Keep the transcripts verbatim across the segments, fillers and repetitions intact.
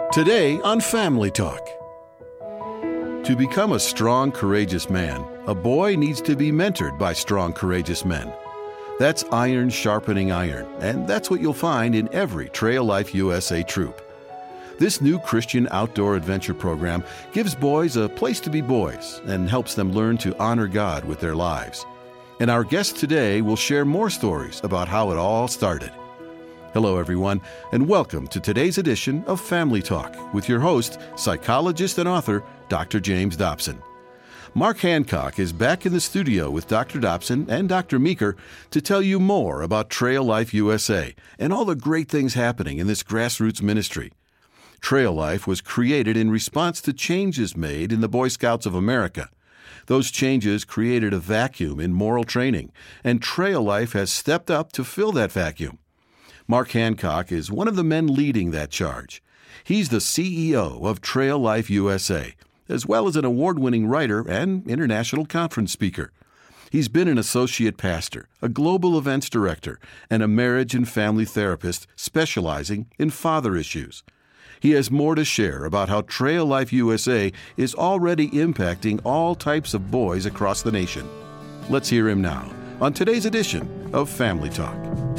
Today on Family Talk. To become a strong, courageous man, a boy needs to be mentored by strong, courageous men. That's iron sharpening iron, and that's what you'll find in every Trail Life U S A troop. This new Christian outdoor adventure program gives boys a place to be boys and helps them learn to honor God with their lives. And our guest today will share more stories about how it all started. Hello, everyone, and welcome to today's edition of Family Talk with your host, psychologist and author, Doctor James Dobson. Mark Hancock is back in the studio with Doctor Dobson and Doctor Meeker to tell you more about Trail Life U S A and all the great things happening in this grassroots ministry. Trail Life was created in response to changes made in the Boy Scouts of America. Those changes created a vacuum in moral training, and Trail Life has stepped up to fill that vacuum. Mark Hancock is one of the men leading that charge. He's the C E O of Trail Life U S A, as well as an award-winning writer and international conference speaker. He's been an associate pastor, a global events director, and a marriage and family therapist specializing in father issues. He has more to share about how Trail Life U S A is already impacting all types of boys across the nation. Let's hear him now on today's edition of Family Talk.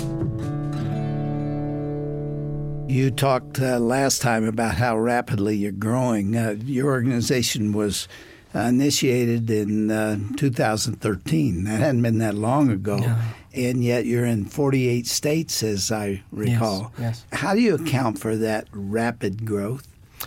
You talked uh, last time about how rapidly you're growing. Uh, your organization was uh, initiated in uh, two thousand thirteen. That hadn't been that long ago. No. And yet you're in forty-eight states, as I recall. Yes, yes. How do you account for that rapid growth?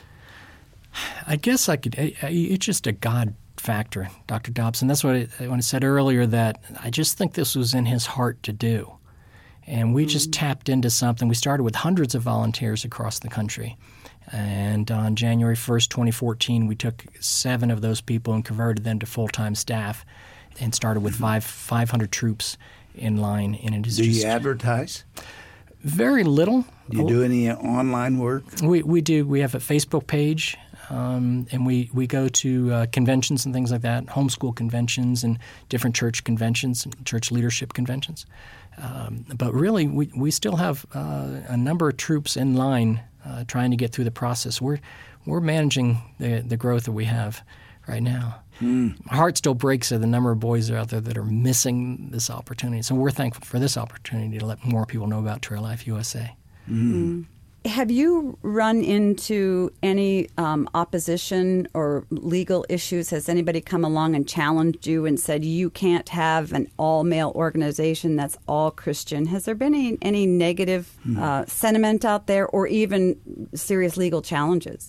I guess I could. It's just a God factor, Doctor Dobson. That's what I, when I said earlier, that I just think this was in His heart to do. And we just tapped into something. We started with hundreds of volunteers across the country. And on January first, twenty fourteen, we took seven of those people and converted them to full-time staff and started with five, 500 troops in line. And it is do just you advertise? Very little. Do you do any online work? We we do. We have a Facebook page, um, and we, we go to uh, conventions and things like that, homeschool conventions and different church conventions, church leadership conventions. Um, but really, we, we still have uh, a number of troops in line uh, trying to get through the process. We're we're managing the the growth that we have right now. Mm. My heart still breaks at the number of boys out there that are missing this opportunity. So we're thankful for this opportunity to let more people know about Trail Life U S A. Mm. Have you run into any um, opposition or legal issues? Has anybody come along and challenged you and said you can't have an all-male organization that's all Christian? Has there been any, any negative mm. uh, sentiment out there or even serious legal challenges?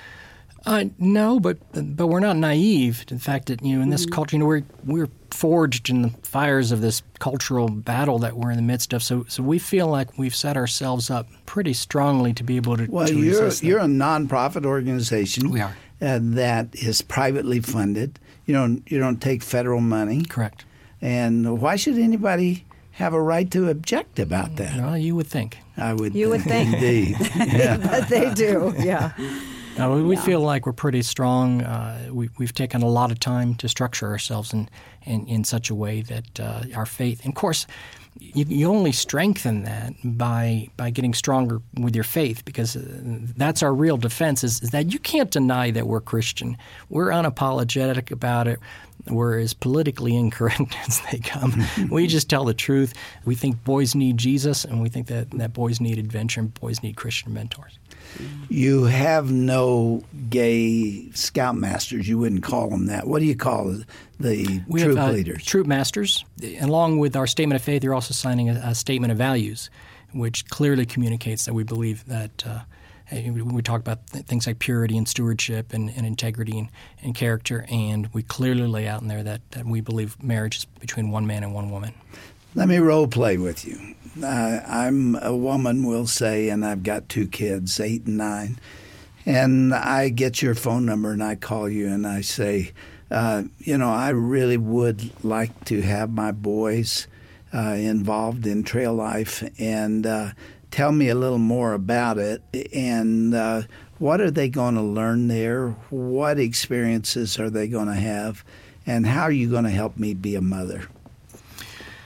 Uh, no, but but we're not naive to the fact that, you know, in this mm-hmm. culture, you know, we're we're forged in the fires of this cultural battle that we're in the midst of. So so we feel like we've set ourselves up pretty strongly to be able to. Well, to you're resist you're a nonprofit organization. We are uh, that is privately funded. You don't you don't take federal money. Correct. And why should anybody have a right to object about that? Well, you would think. I would. You would think. Indeed. Yeah. But they do. Yeah. Uh, we we yeah. feel like we're pretty strong. Uh, we, we've taken a lot of time to structure ourselves in, in, in such a way that uh, our faith – and, of course, you, you only strengthen that by by getting stronger with your faith, because that's our real defense is, is that you can't deny that we're Christian. We're unapologetic about it. We're as politically incorrect as they come. We just tell the truth. We think boys need Jesus, and we think that, that boys need adventure and boys need Christian mentors. You have no gay scoutmasters. You wouldn't call them that. What do you call the we troop have, uh, leaders? Troop masters. Along with our statement of faith, you're also signing a, a statement of values, which clearly communicates that we believe that uh, we talk about things like purity and stewardship and, and integrity and, and character, and we clearly lay out in there that, that we believe marriage is between one man and one woman. Let me role play with you. Uh, I'm a woman, we'll say, and I've got two kids, eight and nine. And I get your phone number and I call you and I say, uh, you know, I really would like to have my boys uh, involved in Trail Life, and uh, tell me a little more about it. And uh, what are they going to learn there? What experiences are they going to have? And how are you going to help me be a mother?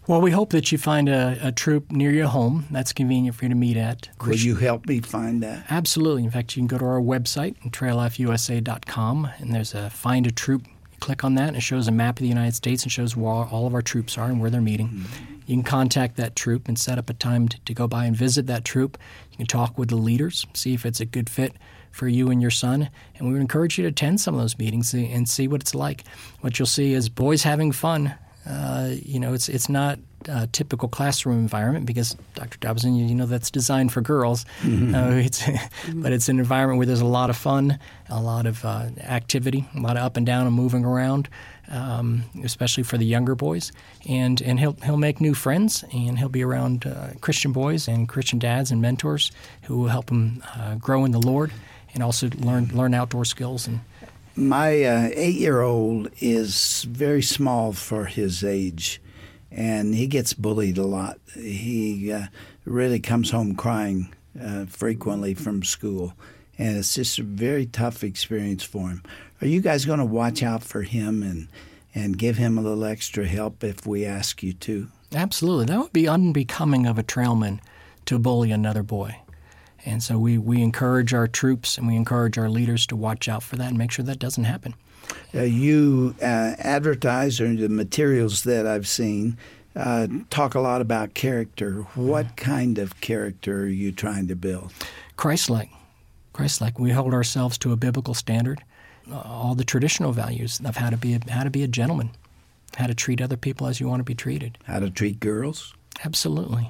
Well, we hope that you find a, a troop near your home that's convenient for you to meet at. Will you help me find that? Absolutely. In fact, you can go to our website, trail life u s a dot com, and there's a Find a Troop. You click on that, and it shows a map of the United States and shows where all of our troops are and where they're meeting. Mm-hmm. You can contact that troop and set up a time to, to go by and visit that troop. You can talk with the leaders, see if it's a good fit for you and your son, and we would encourage you to attend some of those meetings and see what it's like. What you'll see is boys having fun. Uh, you know, it's it's not a typical classroom environment because, Doctor Dobson, you, you know that's designed for girls. Mm-hmm. Uh, it's, but it's an environment where there's a lot of fun, a lot of uh, activity, a lot of up and down and moving around, um, especially for the younger boys. And and he'll he'll make new friends, and he'll be around uh, Christian boys and Christian dads and mentors who will help him uh, grow in the Lord and also learn learn outdoor skills. And My uh, eight-year-old is very small for his age, and he gets bullied a lot. He uh, really comes home crying uh, frequently from school, and it's just a very tough experience for him. Are you guys going to watch out for him and, and give him a little extra help if we ask you to? Absolutely. That would be unbecoming of a trailman to bully another boy. And so we, we encourage our troops and we encourage our leaders to watch out for that and make sure that doesn't happen. Uh, you uh, advertise, or the materials that I've seen, uh, talk a lot about character. What kind of character are you trying to build? Christ-like. Christ-like. We hold ourselves to a biblical standard. Uh, all the traditional values of how to be a, how to be a gentleman, how to treat other people as you want to be treated. How to treat girls? Absolutely.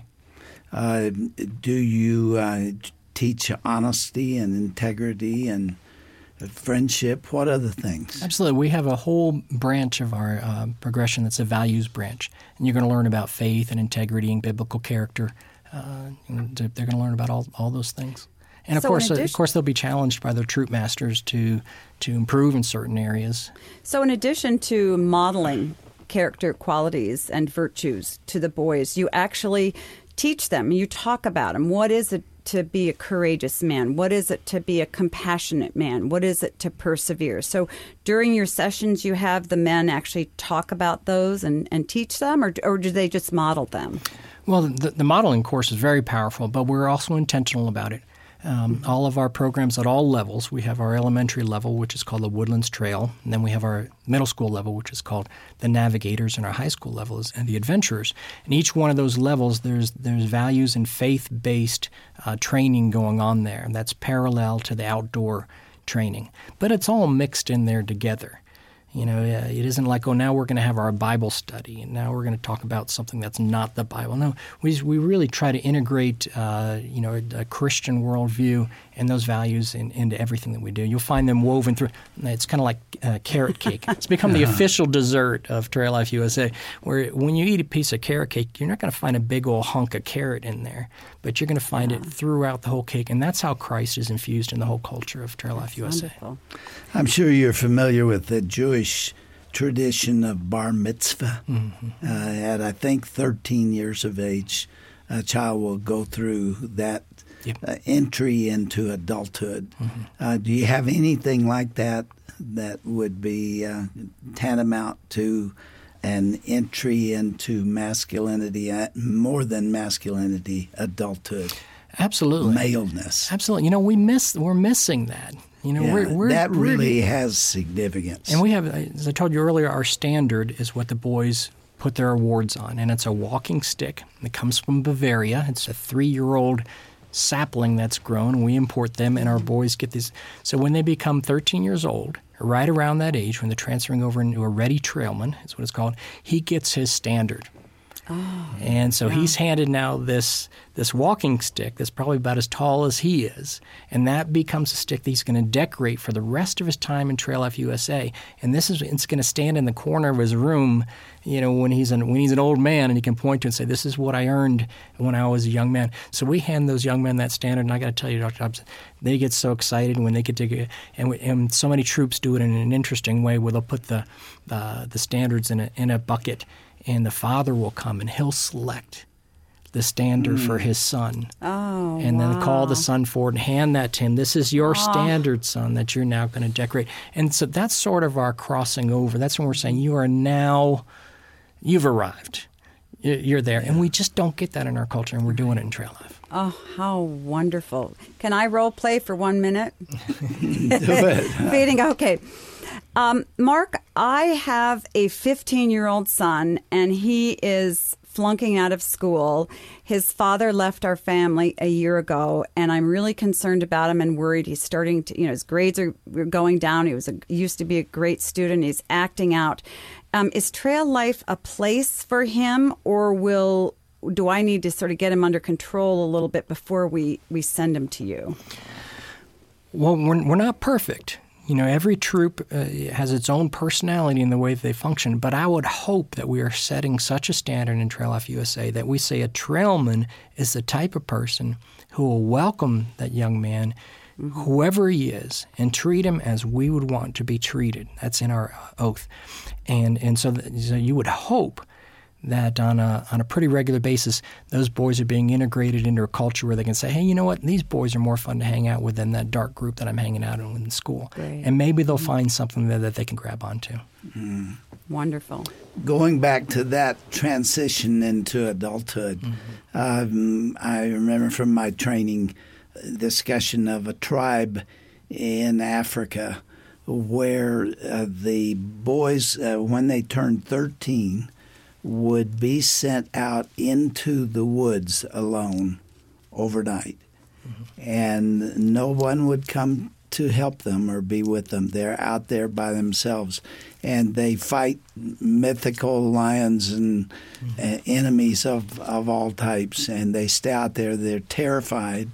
Uh, do you uh, teach honesty and integrity and friendship? What other things? Absolutely. We have a whole branch of our uh, progression that's a values branch. And you're going to learn about faith and integrity and biblical character. Uh, they're going to learn about all, all those things. And of so course, addition- of course, they'll be challenged by their troop masters to to improve in certain areas. So in addition to modeling character qualities and virtues to the boys, you actually teach them. You talk about them. What is it to be a courageous man? What is it to be a compassionate man? What is it to persevere? So during your sessions, you have the men actually talk about those and, and teach them, or, or do they just model them? Well, the, the modeling course is very powerful, but we're also intentional about it. Um, all of our programs at all levels, we have our elementary level, which is called the Woodlands Trail, and then we have our middle school level, which is called the Navigators, and our high school level is and the Adventurers. And each one of those levels, there's there's values and faith-based uh, training going on there, and that's parallel to the outdoor training. But it's all mixed in there together. You know, uh, it isn't like, oh, now we're going to have our Bible study, and now we're going to talk about something that's not the Bible. No, we we really try to integrate, uh, you know, a, a Christian worldview and those values in, into everything that we do. You'll find them woven through. It's kind of like uh, carrot cake. It's become the official dessert of Trail Life U S A, where when you eat a piece of carrot cake, you're not going to find a big old hunk of carrot in there, but you're going to find yeah. it throughout the whole cake, and that's how Christ is infused in the whole culture of Trail Life U S A. Wonderful. I'm sure you're familiar with the Jewish tradition of bar mitzvah. Mm-hmm. Uh, at, I think, thirteen years of age, a child will go through that yep. uh, entry into adulthood. Mm-hmm. Uh, do you have anything like that that would be uh, tantamount to an entry into masculinity, uh, more than masculinity, adulthood? Absolutely. Maleness. Absolutely. You know, we miss, we're missing that. You know, yeah, we're, we're, that really really has significance. And we have, as I told you earlier, our standard is what the boys put their awards on, and it's a walking stick. It comes from Bavaria. It's a three-year-old sapling that's grown, and we import them, and our boys get these. So when they become thirteen years old, right around that age, when they're transferring over into a ready trailman, is what it's called, he gets his standard. Oh, and so yeah. he's handed now this this walking stick that's probably about as tall as he is, and that becomes a stick that he's going to decorate for the rest of his time in Trail Life U S A. And this is it's going to stand in the corner of his room, you know, when he's an when he's an old man, and he can point to it and say, "This is what I earned when I was a young man." So we hand those young men that standard, and I got to tell you, Doctor Dobson, they get so excited when they get to get, and, we, and so many troops do it in an interesting way, where they'll put the uh, the standards in a in a bucket. And the father will come, and he'll select the standard mm. for his son. Oh, And then wow. call the son forward and hand that to him. This is your oh. standard, son, that you're now going to decorate. And so that's sort of our crossing over. That's when we're saying you are now, you've arrived. you're there. And we just don't get that in our culture, and we're doing it in Trail Life. Oh, how wonderful. Can I role play for one minute? Do it. Feeding, okay. Um, Mark, I have a fifteen-year-old son, and he is flunking out of school. His father left our family a year ago, and I'm really concerned about him and worried. He's starting to, you know, his grades are going down. He was a, used to be a great student. He's acting out. Um, is Trail Life a place for him, or will do I need to sort of get him under control a little bit before we, we send him to you? Well, we're, we're not perfect. You know, every troop uh, has its own personality in the way that they function, but I would hope that we are setting such a standard in Trail Life U S A that we say a trailman is the type of person who will welcome that young man, mm-hmm. whoever he is, and treat him as we would want to be treated. That's in our oath. And and so, th- so you would hope that on a on a pretty regular basis, those boys are being integrated into a culture where they can say, hey, you know what, these boys are more fun to hang out with than that dark group that I'm hanging out in in school. Great. And maybe they'll find something there that they can grab onto. Mm. Wonderful. Going back to that transition into adulthood, mm-hmm. um, I remember from my training discussion of a tribe in Africa where uh, the boys, uh, when they turned thirteen, would be sent out into the woods alone overnight. Mm-hmm. And no one would come to help them or be with them. They're out there by themselves. And they fight mythical lions and mm-hmm. uh, enemies of, of all types. And they stay out there. They're terrified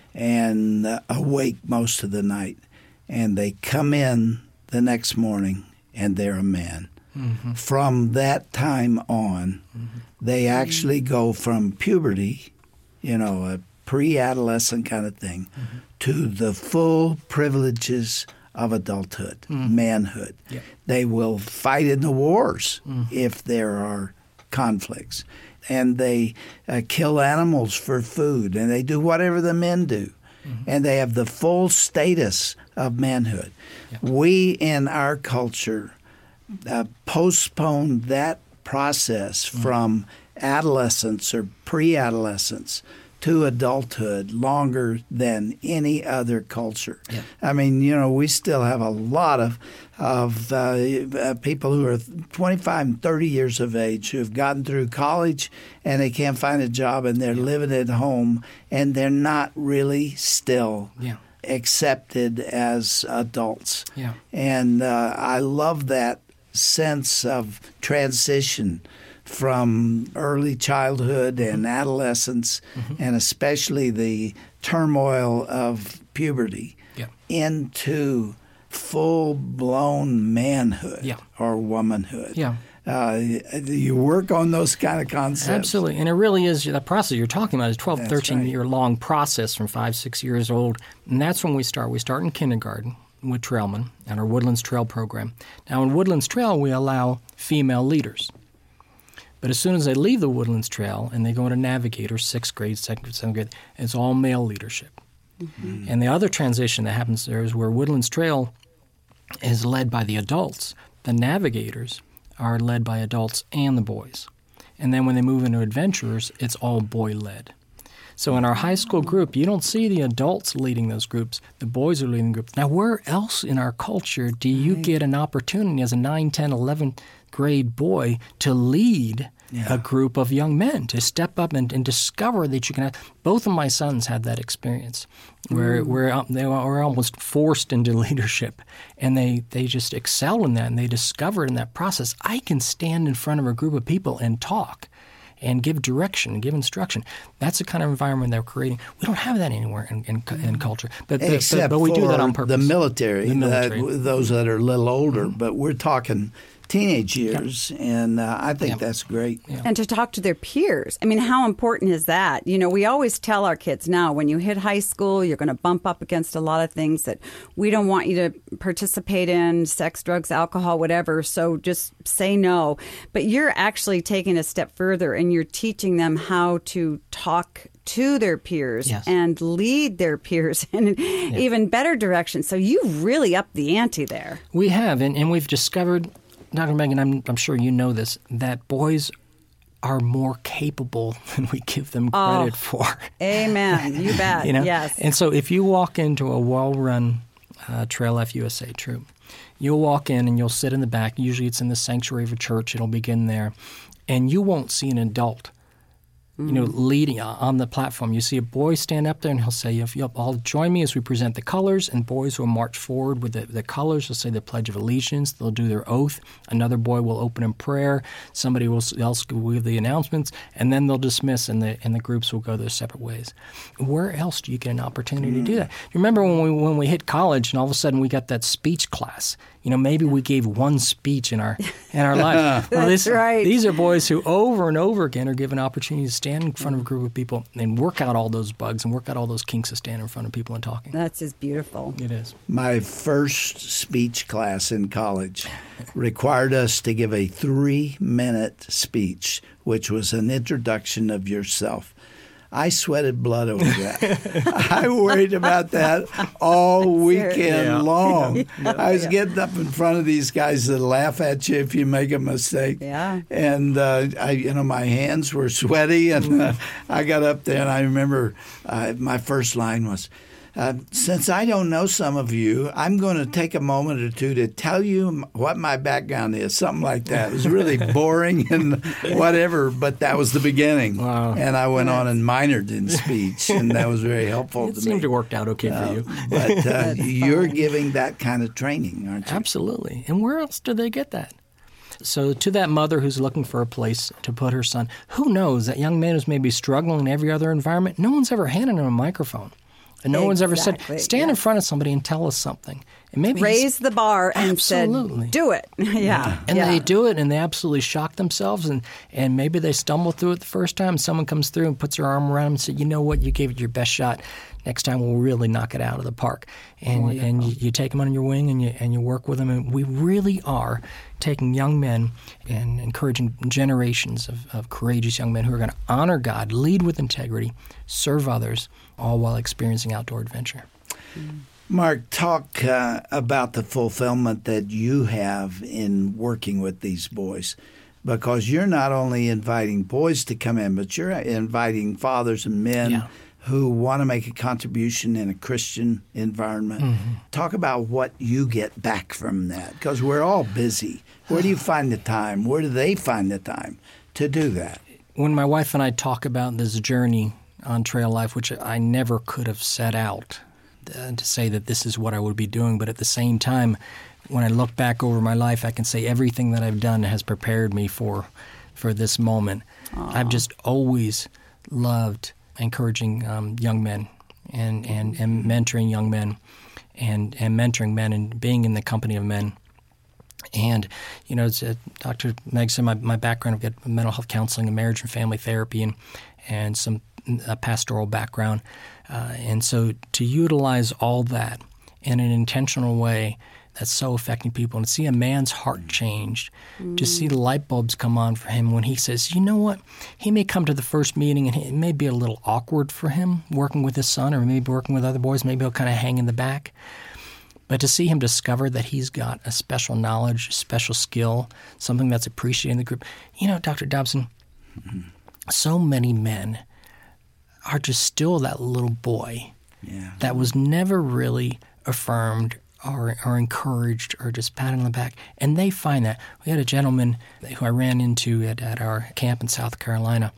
and uh, awake most of the night. And they come in the next morning, and they're a man. Mm-hmm. From that time on, mm-hmm. they actually go from puberty, you know, a pre-adolescent kind of thing, mm-hmm. to the full privileges of adulthood, mm-hmm. manhood. Yep. They will fight in the wars mm-hmm. if there are conflicts. And they uh, kill animals for food, and they do whatever the men do. Mm-hmm. And they have the full status of manhood. Yep. We, in our culture, Uh, postpone that process mm. from adolescence or pre-adolescence to adulthood longer than any other culture. Yeah. I mean, you know, we still have a lot of of uh, uh, people who are twenty-five and thirty years of age who have gotten through college and they can't find a job and they're yeah. living at home and they're not really still yeah. accepted as adults. Yeah. And uh, I love that sense of transition from early childhood and adolescence, mm-hmm. and especially the turmoil of puberty, yeah. into full-blown manhood yeah. or womanhood. Yeah. Uh, you work on those kind of concepts. Absolutely. And it really is, that process you're talking about is a twelve, thirteen-year-long right. process from five, six years old. And that's when we start. We start in kindergarten with Trailmen and our Woodlands Trail program. Now, in Woodlands Trail, we allow female leaders. But as soon as they leave the Woodlands Trail and they go into Navigator, sixth grade, second, seventh grade, it's all male leadership. Mm-hmm. And the other transition that happens there is where Woodlands Trail is led by the adults. The Navigators are led by adults and the boys. And then when they move into Adventurers, it's all boy-led. So in our high school group, you don't see the adults leading those groups. The boys are leading groups. Now, where else in our culture do you right. get an opportunity as a nine, ten, eleventh grade boy to lead yeah. a group of young men, to step up and, and discover that you can have? Both of my sons had that experience where, mm. where they were almost forced into leadership, and they, they just excelled in that, and they discovered in that process, I can stand in front of a group of people and talk and give direction and give instruction. That's the kind of environment they're creating. We don't have that anywhere in, in, in culture. But, Except but, but we do that on purpose. The military, the military. Uh, those that are a little older. Mm-hmm. But we're talking teenage years, yeah. and uh, I think yeah. that's great. Yeah. And to talk to their peers. I mean, how important is that? You know, we always tell our kids now, when you hit high school, you're going to bump up against a lot of things that we don't want you to participate in, sex, drugs, alcohol, whatever, so just say no. But you're actually taking a step further, and you're teaching them how to talk to their peers yes. and lead their peers in yeah. even better direction. So you really upped the ante there. We have, and, and we've discovered, Doctor Megan, I'm, I'm sure you know this, that boys are more capable than we give them credit oh, for. Amen. You bet. you know? Yes. And so if you walk into a well-run uh, Trail Life U S A troop, you'll walk in and you'll sit in the back. Usually it's in the sanctuary of a church. It'll begin there. And you won't see an adult, you know, leading on the platform. You see a boy stand up there and he'll say, if you'll all join me as we present the colors, and boys will march forward with the, the colors. They'll say the Pledge of Allegiance. They'll do their oath. Another boy will open in prayer. Somebody will, else will give the announcements, and then they'll dismiss, and the and the groups will go their separate ways. Where else do you get an opportunity mm. to do that? You remember when we when we hit college and all of a sudden we got that speech class? You know, maybe we gave one speech in our in our life. Well, That's this, right. These are boys who over and over again are given opportunities to stand in front of a group of people and work out all those bugs and work out all those kinks of standing in front of people and talking. That's just beautiful. It is. My first speech class in college required us to give a three-minute speech, which was an introduction of yourself. I sweated blood over that. I worried about that all weekend Yeah. long. Yeah. I was Yeah. getting up in front of these guys that laugh at you if you make a mistake. Yeah. And uh, I, you know, my hands were sweaty, and uh, I got up there, and I remember uh, my first line was, Uh, since I don't know some of you, I'm going to take a moment or two to tell you what my background is, something like that. It was really boring and whatever, but that was the beginning. Wow. And I went on and minored in speech, and that was very helpful It to seemed me. to work out okay for you. But uh, you're giving that kind of training, aren't you? Absolutely. And where else do they get that? So to that mother who's looking for a place to put her son, who knows, that young man who's maybe struggling in every other environment, no one's ever handed him a microphone. And no one's ever said, Exactly, stand in yes. front of somebody and tell us something. And maybe he's- Raise the bar and Absolutely. said, do it. yeah. And yeah. they do it, and they absolutely shock themselves, and, and maybe they stumble through it the first time. Someone comes through and puts their arm around them and says, you know what, you gave it your best shot. Next time we'll really knock it out of the park. And Wonderful. and you, you take them under your wing, and you and you work with them. And we really are taking young men and encouraging generations of, of courageous young men who are going to honor God, lead with integrity, serve others, all while experiencing outdoor adventure. Mm. Mark, talk uh, about the fulfillment that you have in working with these boys, because you're not only inviting boys to come in, but you're inviting fathers and men Yeah. who want to make a contribution in a Christian environment. Mm-hmm. Talk about what you get back from that, because we're all busy. Where do you find the time? Where do they find the time to do that? When my wife and I talk about this journey on Trail Life, which I never could have set out uh, to say that this is what I would be doing, but at the same time, when I look back over my life, I can say everything that I've done has prepared me for for this moment. Aww. I've just always loved encouraging um, young men and, and, and mentoring young men and, and mentoring men and being in the company of men. And, you know, as uh, Doctor Meg said, my, my background, I've got mental health counseling and marriage and family therapy and, and some uh, pastoral background. Uh, and so to utilize all that in an intentional way that's so affecting people, and to see a man's heart changed, mm. to see the light bulbs come on for him when he says, you know what, he may come to the first meeting and it may be a little awkward for him working with his son or maybe working with other boys. Maybe he'll kind of hang in the back. But to see him discover that he's got a special knowledge, a special skill, something that's appreciated in the group. You know, Doctor Dobson, mm-hmm. so many men are just still that little boy yeah. that was never really affirmed or, or encouraged or just patted on the back. And they find that. We had a gentleman who I ran into at, at our camp in South Carolina.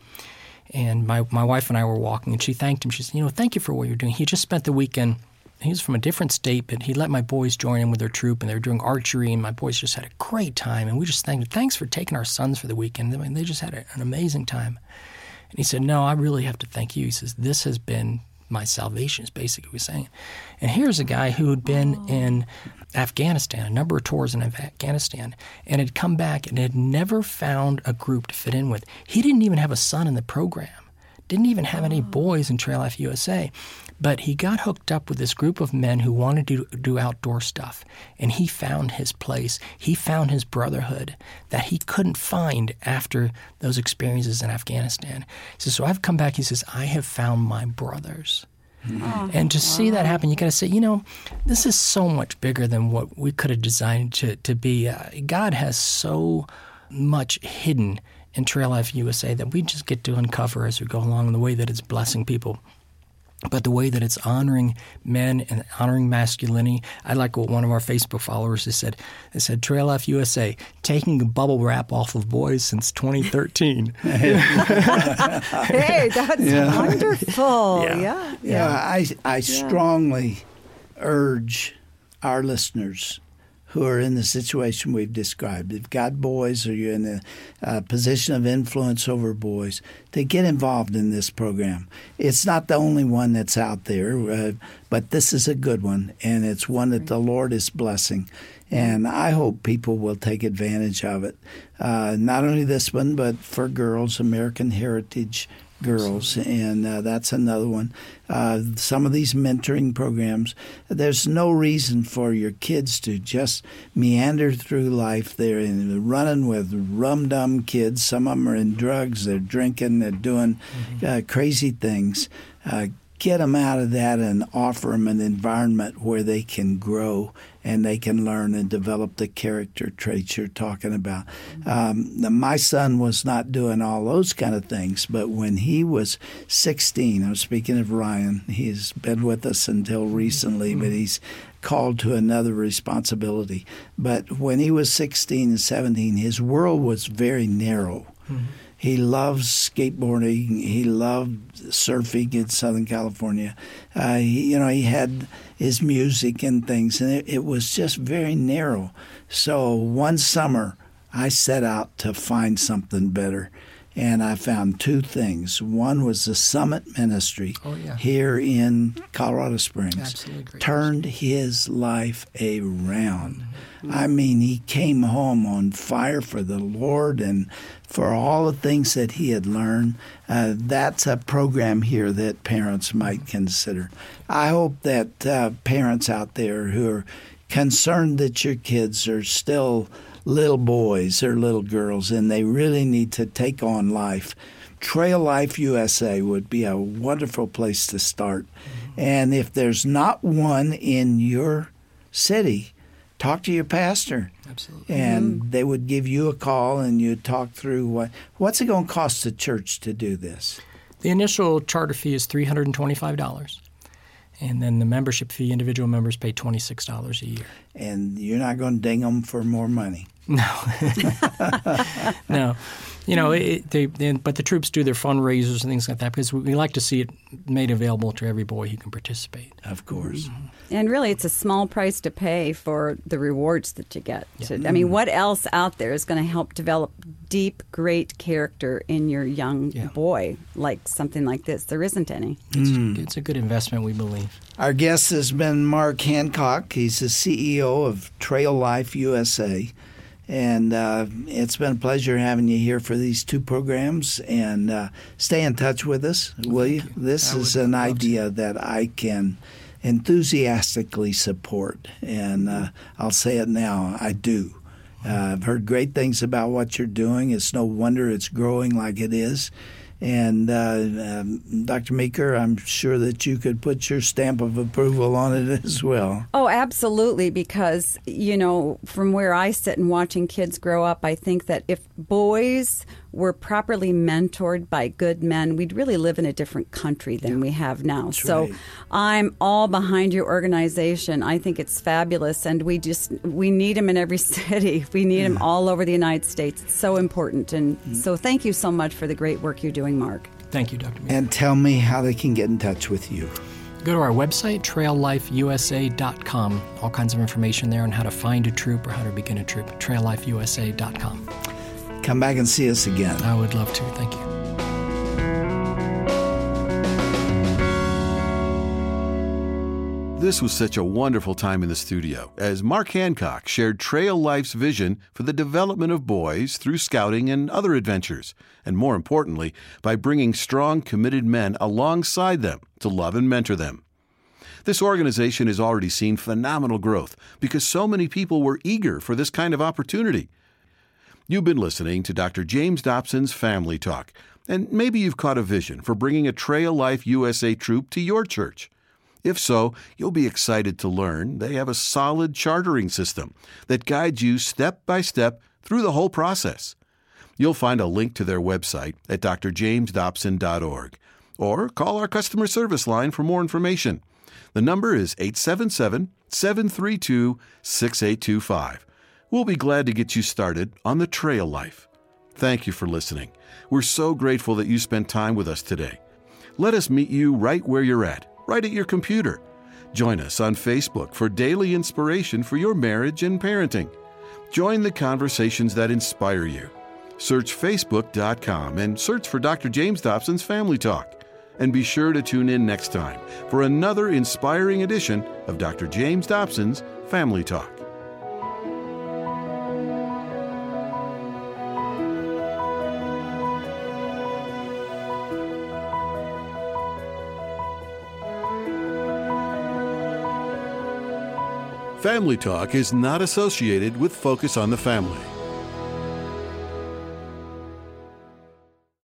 And my, my wife and I were walking, and she thanked him. She said, you know, thank you for what you're doing. He just spent the weekend. He was from a different state, but he let my boys join in with their troop, and they were doing archery, and my boys just had a great time. And we just thanked him. Thanks for taking our sons for the weekend. I mean, they just had a, an amazing time. And he said, no, I really have to thank you. He says, this has been my salvation, is basically what he was saying. And here's a guy who had been oh. in Afghanistan, a number of tours in Afghanistan, and had come back and had never found a group to fit in with. He didn't even have a son in the program, didn't even have any boys in Trail Life U S A. But he got hooked up with this group of men who wanted to do outdoor stuff, and he found his place. He found his brotherhood that he couldn't find after those experiences in Afghanistan. He says, so I've come back, he says, I have found my brothers. Oh, and to see that happen, you got to say, you know, this is so much bigger than what we could have designed to, to be. Uh, God has so much hidden in Trail Life U S A that we just get to uncover as we go along, in the way that it's blessing people, but the way that it's honoring men and honoring masculinity. I like what one of our Facebook followers has said. They said, Trail Life U S A, taking the bubble wrap off of boys since twenty thirteen. Hey, that's Yeah. wonderful. Yeah. Yeah. Yeah, I, I strongly urge our listeners who are in the situation we've described, if you've got boys or you're in a uh, position of influence over boys, to get involved in this program. It's not the only one that's out there, uh, but this is a good one, and it's one that the Lord is blessing. And I hope people will take advantage of it. Uh, not only this one, but for girls, American Heritage Girls, and uh, that's another one. Uh, some of these mentoring programs, there's no reason for your kids to just meander through life. They're in, running with rum-dum kids. Some of them are in drugs. They're drinking. They're doing mm-hmm. uh, crazy things. Uh, get them out of that and offer them an environment where they can grow and they can learn and develop the character traits you're talking about. Um, my son was not doing all those kind of things, but when he was sixteen, I'm speaking of Ryan, he's been with us until recently, but he's called to another responsibility. But when he was sixteen and seventeen, his world was very narrow. Mm-hmm. He loves skateboarding. He loved surfing in Southern California. Uh, he, you know, he had his music and things, and it, it was just very narrow. So one summer, I set out to find something better, and I found two things. One was the Summit Ministry oh, yeah. here in Colorado Springs. Absolutely great. Turned his life around. Mm-hmm. I mean, he came home on fire for the Lord and for all the things that he had learned. Uh, that's a program here that parents might consider. I hope that uh, parents out there who are concerned that your kids are still little boys or little girls and they really need to take on life, Trail Life U S A would be a wonderful place to start. Mm-hmm. And if there's not one in your city, talk to your pastor. Absolutely. And mm-hmm. they would give you a call and you'd talk through what what's it going to cost the church to do this? The initial charter fee is three hundred twenty-five dollars. And then the membership fee, individual members pay twenty-six dollars a year. And you're not going to ding them for more money. No. No. You know, it, they, they, but the troops do their fundraisers and things like that because we, we like to see it made available to every boy who can participate. Of course. Mm-hmm. And really, it's a small price to pay for the rewards that you get. Yeah. To, I mean, what else out there is going to help develop deep, great character in your young Yeah. boy like something like this? There isn't any. It's, mm. it's a good investment, we believe. Our guest has been Mark Hancock. He's the C E O of Trail Life U S A. And uh, it's been a pleasure having you here for these two programs. And uh, stay in touch with us, will you? you. This I is would an love idea to. that I can enthusiastically support. And uh, I'll say it now, I do. Uh, I've heard great things about what you're doing. It's no wonder it's growing like it is. And uh, um, Doctor Meeker, I'm sure that you could put your stamp of approval on it as well. Oh, absolutely, because, you know, from where I sit and watching kids grow up, I think that if boys were properly mentored by good men, we'd really live in a different country than yeah. we have now. That's so right. I'm all behind your organization. I think it's fabulous, and we just we need them in every city. We need them all over the United States. It's so important, and mm. so thank you so much for the great work you're doing, Mark. Thank you, Doctor Meeker. And tell me how they can get in touch with you. Go to our website, trail life u s a dot com. All kinds of information there on how to find a troop or how to begin a troop. trail life u s a dot com. Come back and see us again. I would love to. Thank you. This was such a wonderful time in the studio as Mark Hancock shared Trail Life's vision for the development of boys through scouting and other adventures, and more importantly, by bringing strong, committed men alongside them to love and mentor them. This organization has already seen phenomenal growth because so many people were eager for this kind of opportunity. You've been listening to Doctor James Dobson's Family Talk, and maybe you've caught a vision for bringing a Trail Life U S A troop to your church. If so, you'll be excited to learn they have a solid chartering system that guides you step by step through the whole process. You'll find a link to their website at d r james dobson dot org, or call our customer service line for more information. The number is eight seven seven, seven three two, six eight two five. We'll be glad to get you started on the trail life. Thank you for listening. We're so grateful that you spent time with us today. Let us meet you right where you're at, right at your computer. Join us on Facebook for daily inspiration for your marriage and parenting. Join the conversations that inspire you. Search facebook dot com and search for Doctor James Dobson's Family Talk. And be sure to tune in next time for another inspiring edition of Doctor James Dobson's Family Talk. Family Talk is not associated with Focus on the Family.